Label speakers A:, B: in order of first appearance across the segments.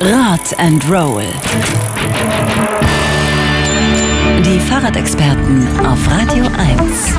A: Rad and Roll. Die Fahrradexperten auf Radio 1.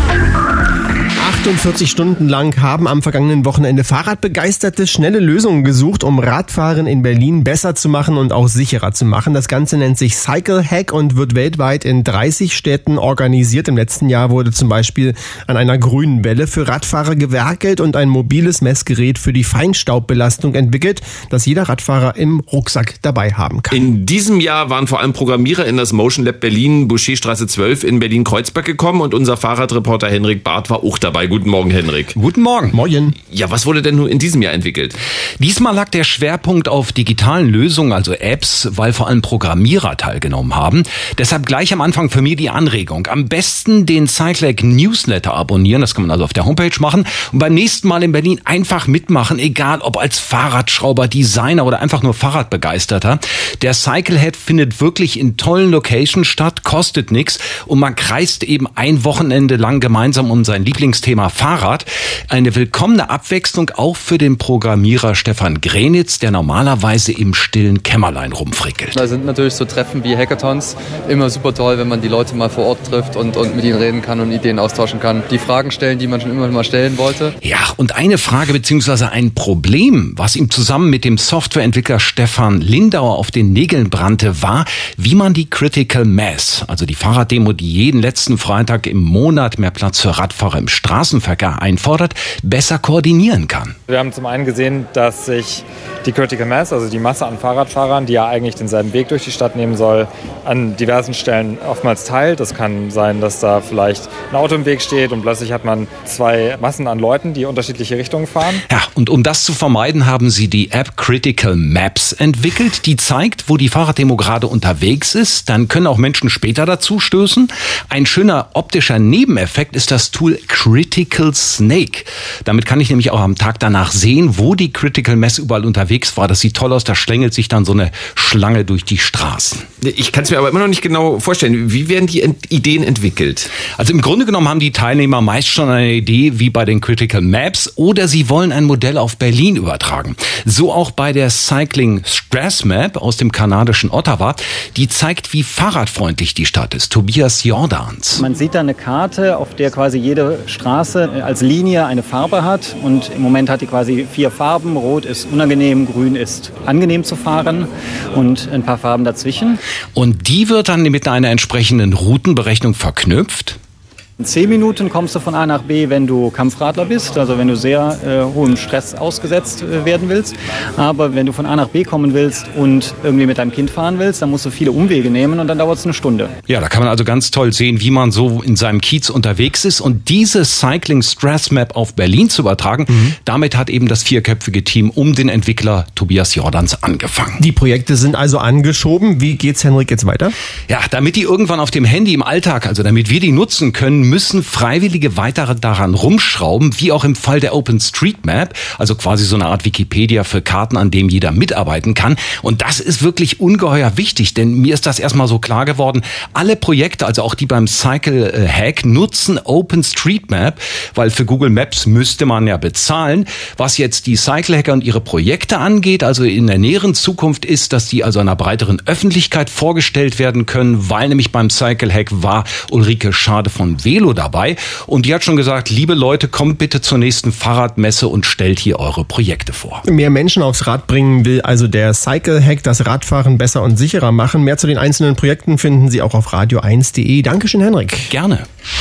B: 48 Stunden lang haben am vergangenen Wochenende Fahrradbegeisterte schnelle Lösungen gesucht, um Radfahren in Berlin besser zu machen und auch sicherer zu machen. Das Ganze nennt sich Cycle Hack und wird weltweit in 30 Städten organisiert. Im letzten Jahr wurde zum Beispiel an einer grünen Welle für Radfahrer gewerkelt und ein mobiles Messgerät für die Feinstaubbelastung entwickelt, das jeder Radfahrer im Rucksack dabei haben kann.
C: In diesem Jahr waren vor allem Programmierer in das Motion Lab Berlin, Boucherstraße 12 in Berlin-Kreuzberg gekommen und unser Fahrradreporter Henrik Barth war auch dabei. Guten Morgen, Henrik.
D: Guten Morgen.
B: Morgen.
C: Ja, was wurde denn nun in diesem Jahr entwickelt?
D: Diesmal lag der Schwerpunkt auf digitalen Lösungen, also Apps, weil vor allem Programmierer teilgenommen haben. Deshalb gleich am Anfang für mich die Anregung. Am besten den Cyclehack Newsletter abonnieren, das kann man also auf der Homepage machen. Und beim nächsten Mal in Berlin einfach mitmachen, egal ob als Fahrradschrauber, Designer oder einfach nur Fahrradbegeisterter. Der Cyclehack findet wirklich in tollen Locations statt, kostet nichts und man kreist eben ein Wochenende lang gemeinsam um sein Lieblingsthema Fahrrad. Eine willkommene Abwechslung auch für den Programmierer Stefan Grenitz, der normalerweise im stillen Kämmerlein rumfrickelt.
E: Da sind natürlich so Treffen wie Hackathons immer super toll, wenn man die Leute mal vor Ort trifft und mit ihnen reden kann und Ideen austauschen kann. Die Fragen stellen, die man schon immer mal stellen wollte.
D: Ja, und eine Frage bzw. ein Problem, was ihm zusammen mit dem Softwareentwickler Stefan Lindauer auf den Nägeln brannte, war, wie man die Critical Mass, also die Fahrraddemo, die jeden letzten Freitag im Monat mehr Platz für Radfahrer im Straßenverkehr einfordert, besser koordinieren kann.
F: Wir haben zum einen gesehen, dass sich die Critical Mass, also die Masse an Fahrradfahrern, die ja eigentlich denselben Weg durch die Stadt nehmen soll, an diversen Stellen oftmals teilt. Das kann sein, dass da vielleicht ein Auto im Weg steht und plötzlich hat man zwei Massen an Leuten, die unterschiedliche Richtungen fahren.
D: Ja, und um das zu vermeiden, haben sie die App Critical Maps entwickelt. Die zeigt, wo die Fahrraddemo gerade unterwegs ist. Dann können auch Menschen später dazu stößen. Ein schöner optischer Nebeneffekt ist das Tool Critical Snake. Damit kann ich nämlich auch am Tag danach sehen, wo die Critical Mass überall unterwegs war. Das sieht toll aus, da schlängelt sich dann so eine Schlange durch die Straßen.
C: Ich kann es mir aber immer noch nicht genau vorstellen. Wie werden die Ideen entwickelt?
D: Also im Grunde genommen haben die Teilnehmer meist schon eine Idee wie bei den Critical Maps oder sie wollen ein Modell auf Berlin übertragen. So auch bei der Cycling Stress Map aus dem kanadischen Ottawa. Die zeigt, wie fahrradfreundlich die Stadt ist. Tobias Jordans.
G: Man sieht da eine Karte, auf der quasi jede Straße als Linie eine Farbe hat und im Moment hat die quasi 4 Farben. Rot ist unangenehm, grün ist angenehm zu fahren und ein paar Farben dazwischen.
D: Und die wird dann mit einer entsprechenden Routenberechnung verknüpft.
G: In 10 Minuten kommst du von A nach B, wenn du Kampfradler bist, also wenn du sehr hohem Stress ausgesetzt werden willst. Aber wenn du von A nach B kommen willst und irgendwie mit deinem Kind fahren willst, dann musst du viele Umwege nehmen und dann dauert es eine Stunde.
D: Ja, da kann man also ganz toll sehen, wie man so in seinem Kiez unterwegs ist. Und diese Cycling Stress Map auf Berlin zu übertragen, damit hat eben das 4-köpfige Team um den Entwickler Tobias Jordans angefangen.
B: Die Projekte sind also angeschoben. Wie geht's, Henrik, jetzt weiter?
D: Ja, damit die irgendwann auf dem Handy im Alltag, also damit wir die nutzen können, müssen Freiwillige weiter daran rumschrauben, wie auch im Fall der OpenStreetMap, also quasi so eine Art Wikipedia für Karten, an dem jeder mitarbeiten kann. Und das ist wirklich ungeheuer wichtig, denn mir ist das erstmal so klar geworden, alle Projekte, also auch die beim Cycle Hack, nutzen OpenStreetMap, weil für Google Maps müsste man ja bezahlen. Was jetzt die Cycle Hacker und ihre Projekte angeht, also in der näheren Zukunft ist, dass die also einer breiteren Öffentlichkeit vorgestellt werden können, weil nämlich beim Cycle Hack war Ulrike Schade von Velo dabei. Und die hat schon gesagt, liebe Leute, kommt bitte zur nächsten Fahrradmesse und stellt hier eure Projekte vor.
B: Mehr Menschen aufs Rad bringen will also der Cycle Hack das Radfahren besser und sicherer machen. Mehr zu den einzelnen Projekten finden Sie auch auf radio1.de. Dankeschön, Henrik.
D: Gerne.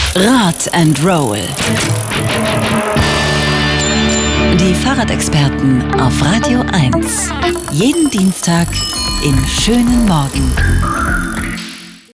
A: Rad and Roll. Die Fahrradexperten auf Radio 1. Jeden Dienstag im schönen Morgen.